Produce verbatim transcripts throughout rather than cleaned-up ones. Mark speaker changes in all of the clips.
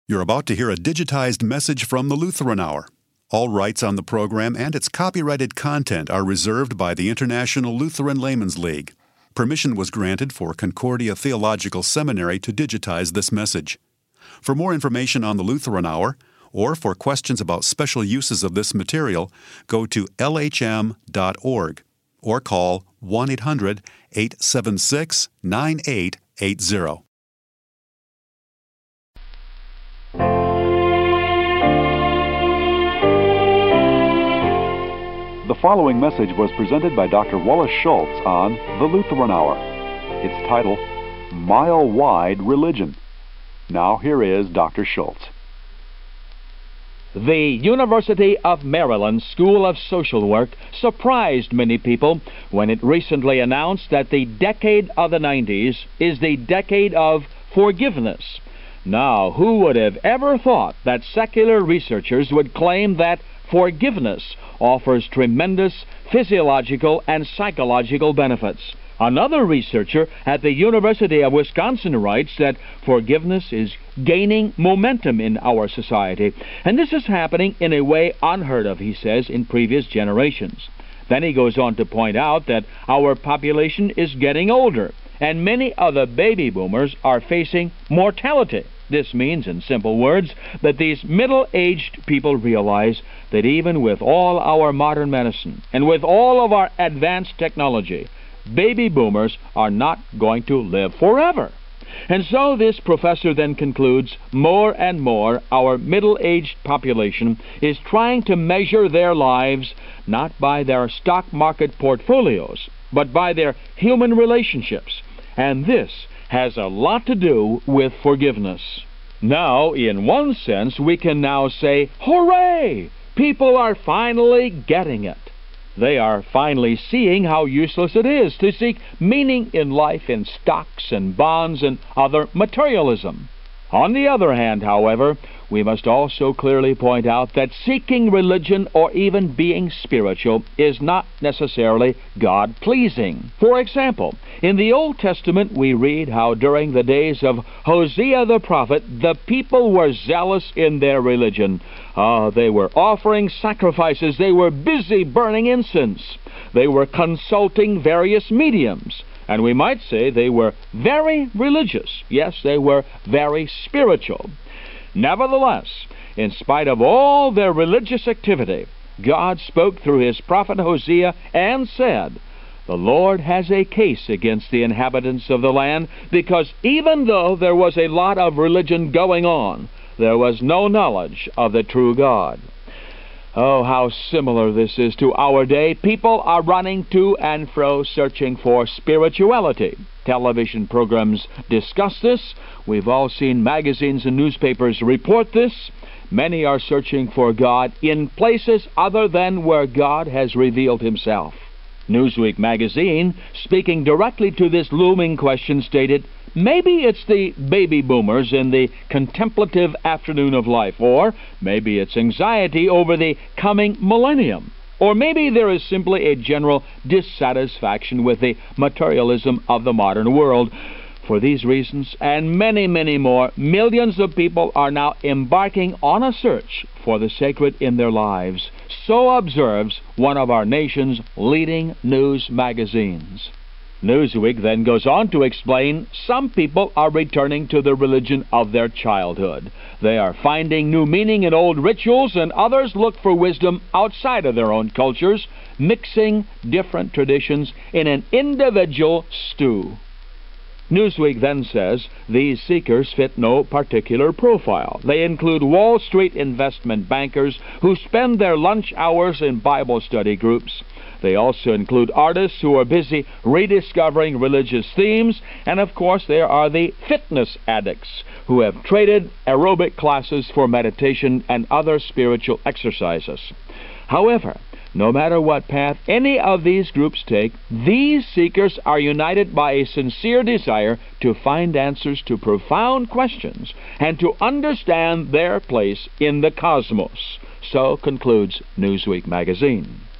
Speaker 1: You're about to hear a digitized message from the Lutheran Hour. All rights on the program and its copyrighted content are reserved by the International Lutheran Laymen's League. Permission was granted for Concordia Theological Seminary to digitize this message. For more information on the Lutheran Hour, or for questions about special uses of this material, go to L H M dot org or call one eight hundred, eight seven six, nine eight eight zero.
Speaker 2: The following message was presented by Doctor Wallace Schultz on the Lutheran Hour. Its title, Mile-Wide Religion. Now here is Doctor Schultz.
Speaker 3: The University of Maryland School of Social Work surprised many people when it recently announced that the decade of the nineties is the decade of forgiveness. Now, who would have ever thought that secular researchers would claim that forgiveness offers tremendous physiological and psychological benefits? Another researcher at the University of Wisconsin writes that forgiveness is gaining momentum in our society, and this is happening in a way unheard of, he says, in previous generations. Then he goes on to point out that our population is getting older, and many of the baby boomers are facing mortality. This means, in simple words, that these middle-aged people realize that even with all our modern medicine and with all of our advanced technology, baby boomers are not going to live forever. And so this professor then concludes, more and more our middle-aged population is trying to measure their lives not by their stock market portfolios, but by their human relationships. And this has a lot to do with forgiveness. Now, in one sense, we can now say, hooray! People are finally getting it. They are finally seeing how useless it is to seek meaning in life in stocks and bonds and other materialism. On the other hand, however, we must also clearly point out that seeking religion or even being spiritual is not necessarily God-pleasing. For example, in the Old Testament we read how during the days of Hosea the prophet, the people were zealous in their religion. Ah, they were offering sacrifices. They were busy burning incense. They were consulting various mediums. And we might say they were very religious. Yes, they were very spiritual. Nevertheless, in spite of all their religious activity, God spoke through his prophet Hosea and said, "The Lord has a case against the inhabitants of the land, because even though there was a lot of religion going on, there was no knowledge of the true God." Oh, how similar this is to our day. People are running to and fro searching for spirituality. Television programs discuss this. We've all seen magazines and newspapers report this. Many are searching for God in places other than where God has revealed himself. Newsweek magazine, speaking directly to this looming question, stated, maybe it's the baby boomers in the contemplative afternoon of life, or maybe it's anxiety over the coming millennium, or maybe there is simply a general dissatisfaction with the materialism of the modern world. For these reasons, and many, many more, millions of people are now embarking on a search for the sacred in their lives. So observes one of our nation's leading news magazines. Newsweek then goes on to explain some people are returning to the religion of their childhood. They are finding new meaning in old rituals, and others look for wisdom outside of their own cultures, mixing different traditions in an individual stew. Newsweek then says these seekers fit no particular profile. They include Wall Street investment bankers who spend their lunch hours in Bible study groups. They also include artists who are busy rediscovering religious themes, and of course there are the fitness addicts who have traded aerobic classes for meditation and other spiritual exercises. However, no matter what path any of these groups take, these seekers are united by a sincere desire to find answers to profound questions and to understand their place in the cosmos. So concludes Newsweek magazine.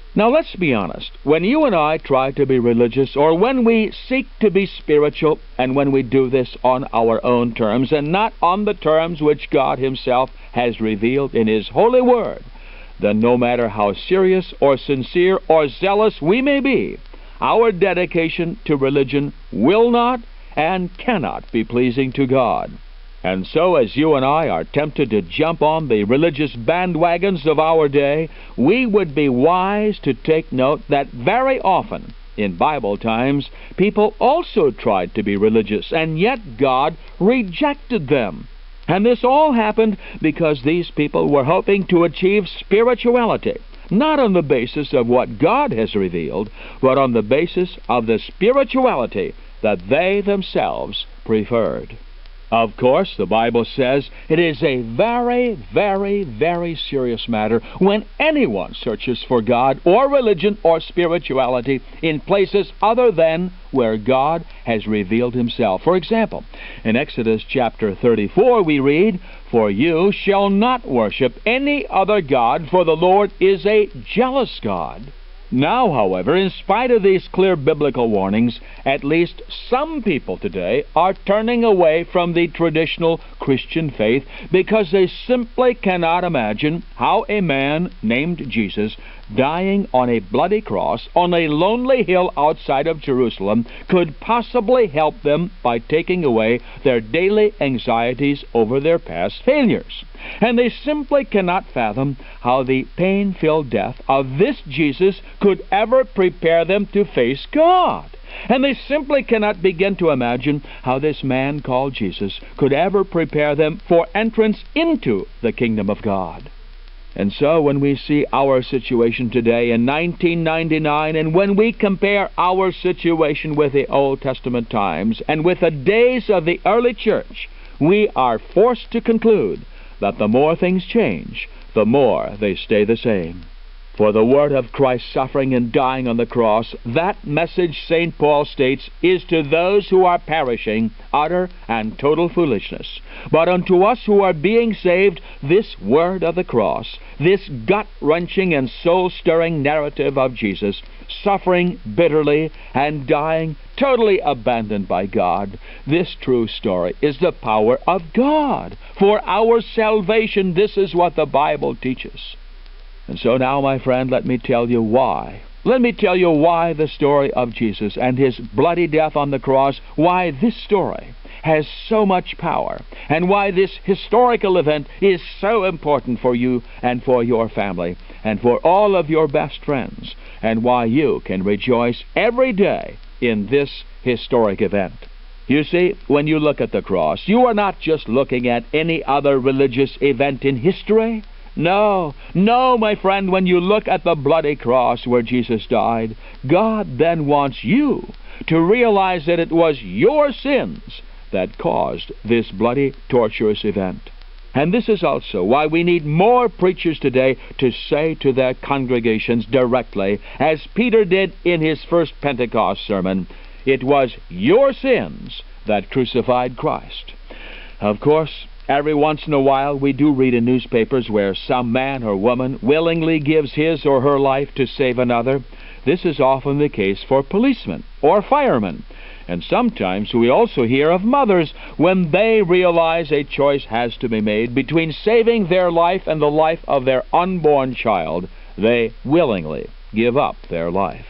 Speaker 3: Now let's be honest. When you and I try to be religious, or when we seek to be spiritual, and when we do this on our own terms and not on the terms which God Himself has revealed in His holy word, then no matter how serious or sincere or zealous we may be, our dedication to religion will not and cannot be pleasing to God. And so, as you and I are tempted to jump on the religious bandwagons of our day, we would be wise to take note that very often, in Bible times, people also tried to be religious, and yet God rejected them. And this all happened because these people were hoping to achieve spirituality, not on the basis of what God has revealed, but on the basis of the spirituality that they themselves preferred. Of course, the Bible says it is a very, very, very serious matter when anyone searches for God or religion or spirituality in places other than where God has revealed Himself. For example, in Exodus chapter thirty-four we read, "For you shall not worship any other god, for the Lord is a jealous God." Now, however, in spite of these clear biblical warnings, at least some people today are turning away from the traditional Christian faith because they simply cannot imagine how a man named Jesus, dying on a bloody cross on a lonely hill outside of Jerusalem, could possibly help them by taking away their daily anxieties over their past failures. And they simply cannot fathom how the pain-filled death of this Jesus could ever prepare them to face God. And they simply cannot begin to imagine how this man called Jesus could ever prepare them for entrance into the kingdom of God. And so when we see our situation today in nineteen ninety-nine, and when we compare our situation with the Old Testament times and with the days of the early church, we are forced to conclude that the more things change, the more they stay the same. For the word of Christ's suffering and dying on the cross, that message, Saint Paul states, is to those who are perishing utter and total foolishness. But unto us who are being saved, this word of the cross, this gut-wrenching and soul-stirring narrative of Jesus, suffering bitterly and dying totally abandoned by God, this true story is the power of God. For our salvation, this is what the Bible teaches. And so now, my friend, let me tell you why. Let me tell you why the story of Jesus and His bloody death on the cross, why this story has so much power, and why this historical event is so important for you and for your family and for all of your best friends, and why you can rejoice every day in this historic event. You see, when you look at the cross, you are not just looking at any other religious event in history. No, no, my friend, when you look at the bloody cross where Jesus died, God then wants you to realize that it was your sins that caused this bloody, torturous event. And this is also why we need more preachers today to say to their congregations directly, as Peter did in his first Pentecost sermon, "It was your sins that crucified Christ." Of course, every once in a while we do read in newspapers where some man or woman willingly gives his or her life to save another. This is often the case for policemen or firemen. And sometimes we also hear of mothers when they realize a choice has to be made between saving their life and the life of their unborn child. They willingly give up their life.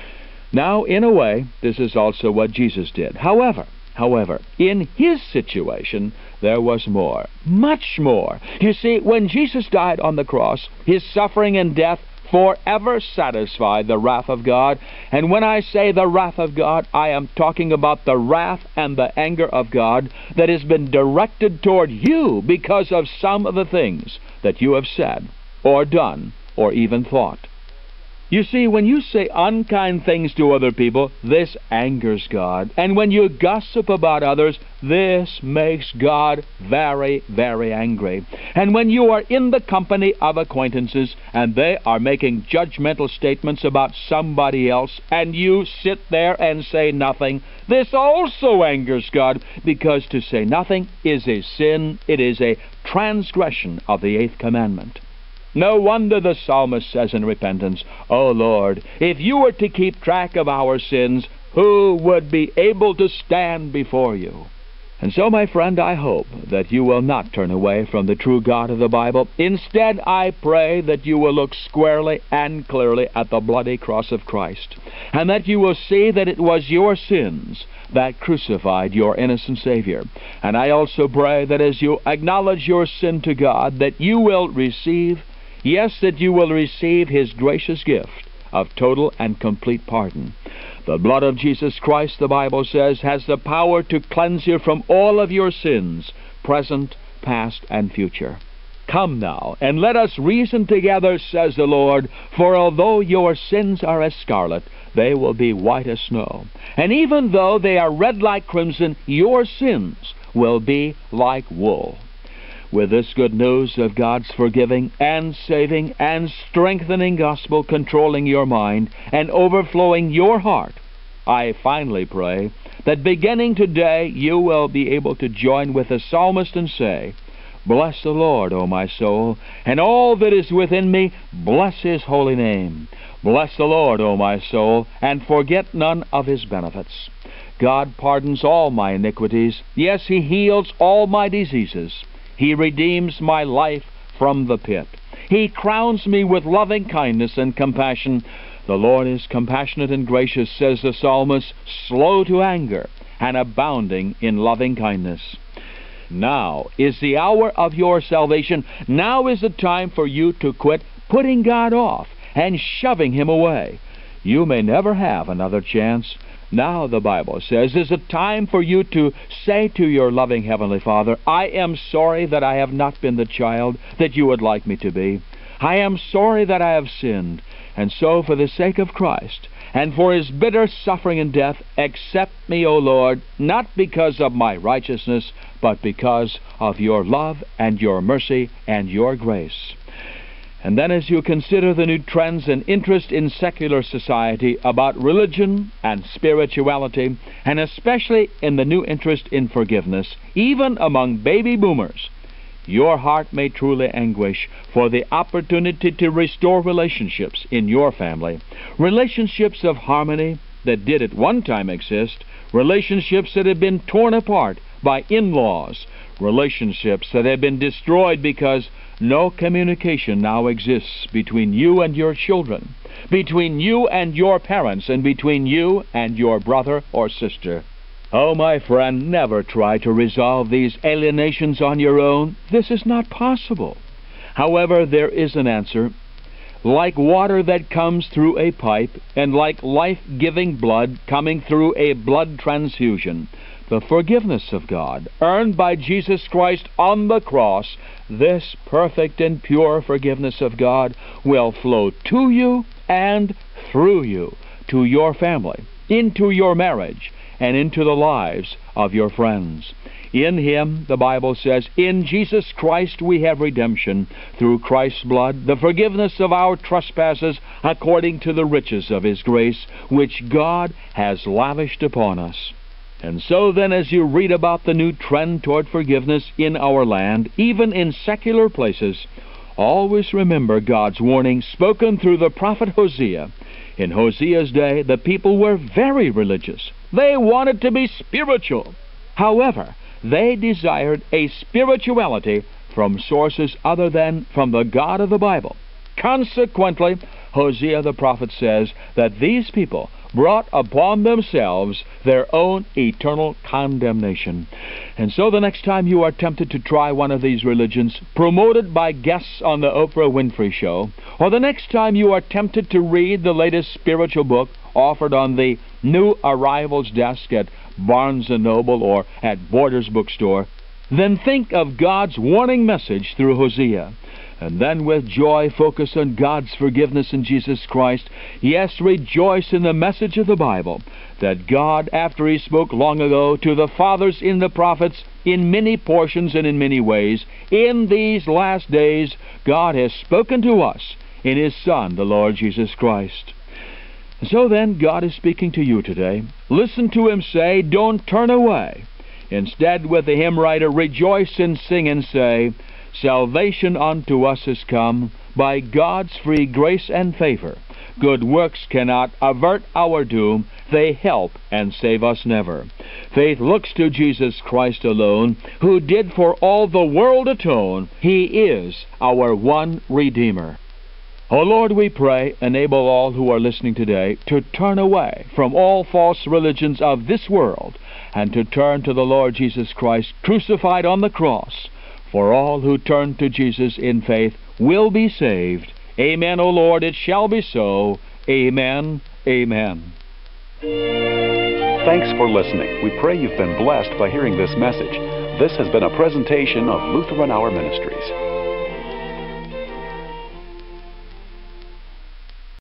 Speaker 3: Now, in a way, this is also what Jesus did. However, However, in His situation, there was more, much more. You see, when Jesus died on the cross, His suffering and death forever satisfied the wrath of God. And when I say the wrath of God, I am talking about the wrath and the anger of God that has been directed toward you because of some of the things that you have said, or done, or even thought. You see, when you say unkind things to other people, this angers God. And when you gossip about others, this makes God very, very angry. And when you are in the company of acquaintances and they are making judgmental statements about somebody else, and you sit there and say nothing, this also angers God, because to say nothing is a sin. It is a transgression of the eighth commandment. No wonder the psalmist says in repentance, "O Lord, if you were to keep track of our sins, who would be able to stand before you?" And so, my friend, I hope that you will not turn away from the true God of the Bible. Instead, I pray that you will look squarely and clearly at the bloody cross of Christ, and that you will see that it was your sins that crucified your innocent Savior. And I also pray that as you acknowledge your sin to God, that you will receive, yes, that you will receive His gracious gift of total and complete pardon. The blood of Jesus Christ, the Bible says, has the power to cleanse you from all of your sins, present, past, and future. Come now, and let us reason together, says the Lord, for although your sins are as scarlet, they will be white as snow. And even though they are red like crimson, your sins will be like wool. With this good news of God's forgiving and saving and strengthening gospel controlling your mind and overflowing your heart, I finally pray that beginning today you will be able to join with the psalmist and say, "Bless the Lord, O my soul, and all that is within me, bless His holy name. Bless the Lord, O my soul, and forget none of His benefits. God pardons all my iniquities. Yes, He heals all my diseases. He redeems my life from the pit. He crowns me with loving kindness and compassion. The Lord is compassionate and gracious, says the psalmist, slow to anger and abounding in loving kindness." Now is the hour of your salvation. Now is the time for you to quit putting God off and shoving Him away. You may never have another chance. Now, the Bible says, is a time for you to say to your loving Heavenly Father, "I am sorry that I have not been the child that you would like me to be. I am sorry that I have sinned. And so, for the sake of Christ, and for His bitter suffering and death, accept me, O Lord, not because of my righteousness, but because of your love and your mercy and your grace." And then as you consider the new trends and interest in secular society about religion and spirituality, and especially in the new interest in forgiveness, even among baby boomers, your heart may truly anguish for the opportunity to restore relationships in your family, relationships of harmony that did at one time exist, relationships that have been torn apart by in-laws, relationships that have been destroyed because no communication now exists between you and your children, between you and your parents, and between you and your brother or sister. Oh, my friend, never try to resolve these alienations on your own. This is not possible. However, there is an answer. Like water that comes through a pipe, and like life-giving blood coming through a blood transfusion, the forgiveness of God, earned by Jesus Christ on the cross, this perfect and pure forgiveness of God will flow to you and through you, to your family, into your marriage, and into the lives of your friends. In Him, the Bible says, in Jesus Christ we have redemption, through Christ's blood, the forgiveness of our trespasses, according to the riches of His grace, which God has lavished upon us. And so then, as you read about the new trend toward forgiveness in our land, even in secular places, always remember God's warning spoken through the prophet Hosea. In Hosea's day, the people were very religious. They wanted to be spiritual. However, they desired a spirituality from sources other than from the God of the Bible. Consequently, Hosea the prophet says that these people brought upon themselves their own eternal condemnation. And so the next time you are tempted to try one of these religions promoted by guests on the Oprah Winfrey Show, or the next time you are tempted to read the latest spiritual book offered on the new arrivals desk at Barnes and Noble or at Borders Bookstore, then think of God's warning message through Hosea. And then with joy focus on God's forgiveness in Jesus Christ. Yes, rejoice in the message of the Bible, that God, after He spoke long ago to the fathers in the prophets, in many portions and in many ways, in these last days, God has spoken to us in His Son, the Lord Jesus Christ. So then, God is speaking to you today. Listen to Him say, don't turn away. Instead, with the hymn writer, rejoice and sing and say, Salvation unto us is come by God's free grace and favor. Good works cannot avert our doom. They help and save us never. Faith looks to Jesus Christ alone, who did for all the world atone. He is our one Redeemer. O Lord, we pray, enable all who are listening today to turn away from all false religions of this world and to turn to the Lord Jesus Christ crucified on the cross. For all who turn to Jesus in faith will be saved. Amen, O Lord, it shall be so. Amen, amen.
Speaker 2: Thanks for listening. We pray you've been blessed by hearing this message. This has been a presentation of Lutheran Hour Ministries.